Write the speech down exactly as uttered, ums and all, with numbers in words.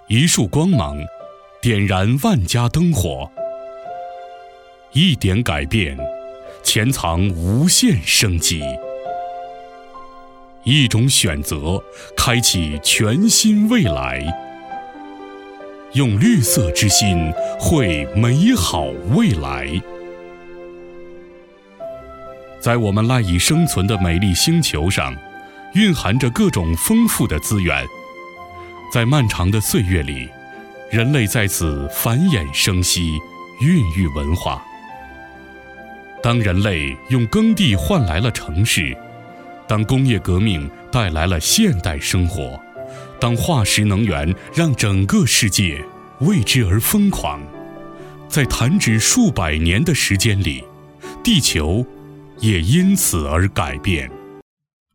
一束光芒，点燃万家灯火。一点改变，潜藏无限生机。一种选择，开启全新未来。用绿色之心绘美好未来。在我们赖以生存的美丽星球上，蕴含着各种丰富的资源。在漫长的岁月里，人类在此繁衍生息，孕育文化。当人类用耕地换来了城市，当工业革命带来了现代生活，当化石能源让整个世界为之而疯狂，在弹指数百年的时间里，地球也因此而改变。